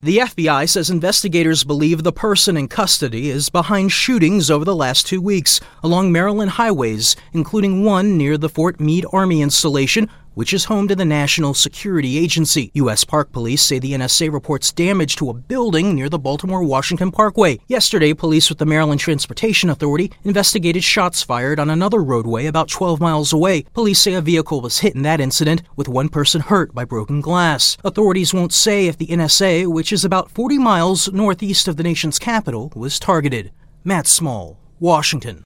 The FBI says investigators believe the person in custody is behind shootings over the last 2 weeks along Maryland highways, including one near the Fort Meade Army installation, which is home to the National Security Agency. U.S. Park Police say the NSA reports damage to a building near the Baltimore-Washington Parkway. Yesterday, police with the Maryland Transportation Authority investigated shots fired on another roadway about 12 miles away. Police say a vehicle was hit in that incident, with one person hurt by broken glass. Authorities won't say if the NSA, which is about 40 miles northeast of the nation's capital, was targeted. Matt Small, Washington.